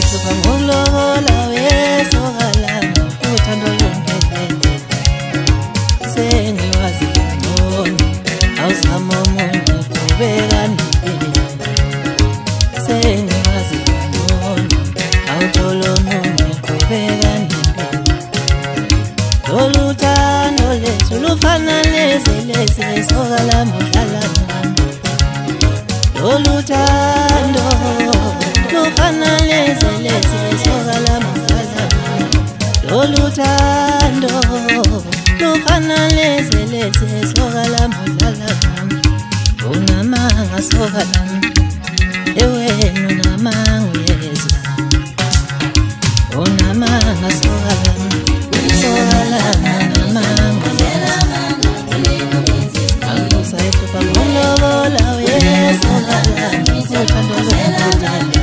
sayithuka ngokulobola wesokalama uthando lungedede sengiwazi ngcono awuzama omunye qhubeka nempilo sengiwazi ngcono awuthola omunye qhubeka nempilo lolu thando lethu lufana leze sokalama udlala nami lolu thando lufana leze sokalama udlala nami lolu thando lufana leze sokalama udlala nami unamanga sokalama ewena unamanga uyezwa unamanga sokalama unamanga sayithuka ngokulobola wesokalama uthando lungedede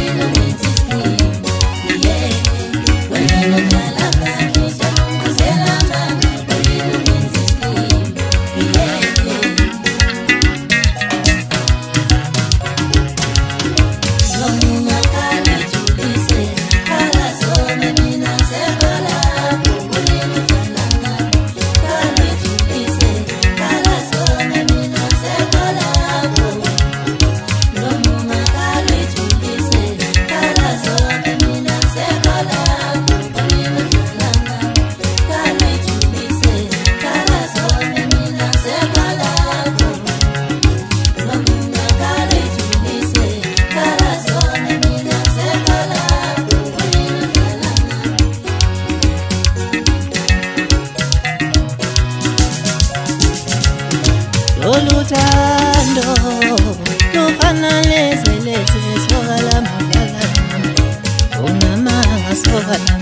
lolu thando lufana leze sokalama udlala nami unamanga sokalama